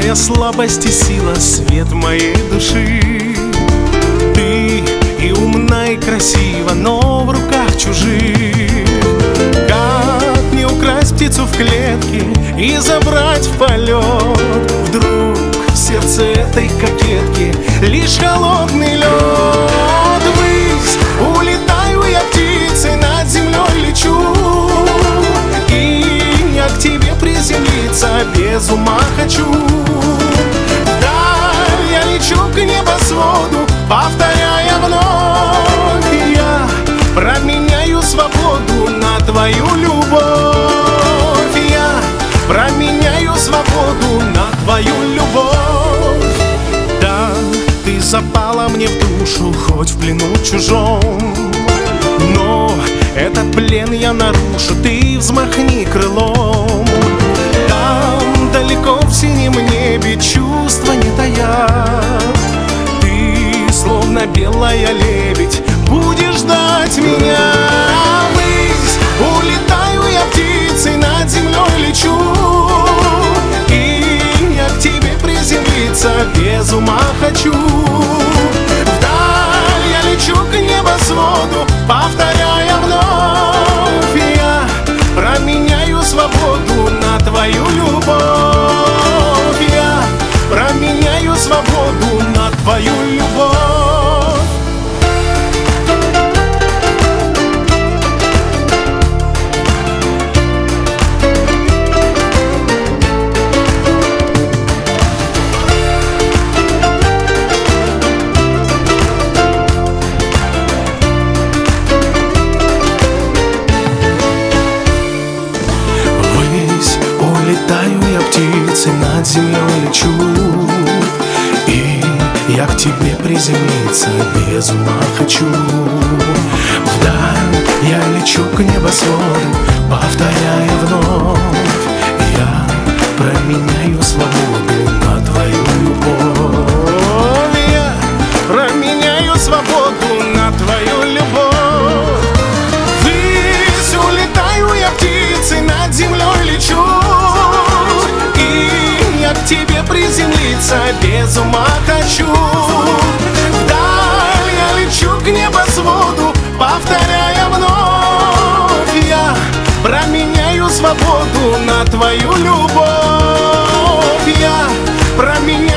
моя слабость и сила, свет моей души. Ты и умна, и красива, но в руках чужих. Как не украсть птицу в клетке и забрать в полет? Вдруг в сердце этой кокетки лишь холодный лед. Ввысь улетаю я птицей, над землей лечу, и я к тебе приземлиться без ума хочу. Вдаль я лечу к небосводу, повторяя вновь. Я променяю свободу на твою любовь. Я променяю свободу на твою любовь. Да, ты запала мне в душу, хоть в плену чужом, но этот плен я нарушу, ты взмахни крылом. Там далеко в синем небе чувства не таят. Ты словно белая лебедь будешь ждать меня. Ввысь улетаю я птицей, над землей лечу, и я к тебе приземлиться без ума хочу. Вдаль я лечу к небосводу, повторяя вновь. Я променяю свободу на твою любовь. Я променяю свободу на твою любовь. Улетаю я птицей, над землей лечу, и я к тебе приземлиться без ума хочу. Вдаль я лечу к небосводу, повторяя вновь. Я променяю свободу на твою любовь. Я променяю свободу на твою любовь. Ввысь улетаю я птицей, над землей лечу, к тебе приземлиться без ума хочу. Вдаль я лечу к небосводу, повторяя вновь. Я променяю свободу на твою любовь. Я променяю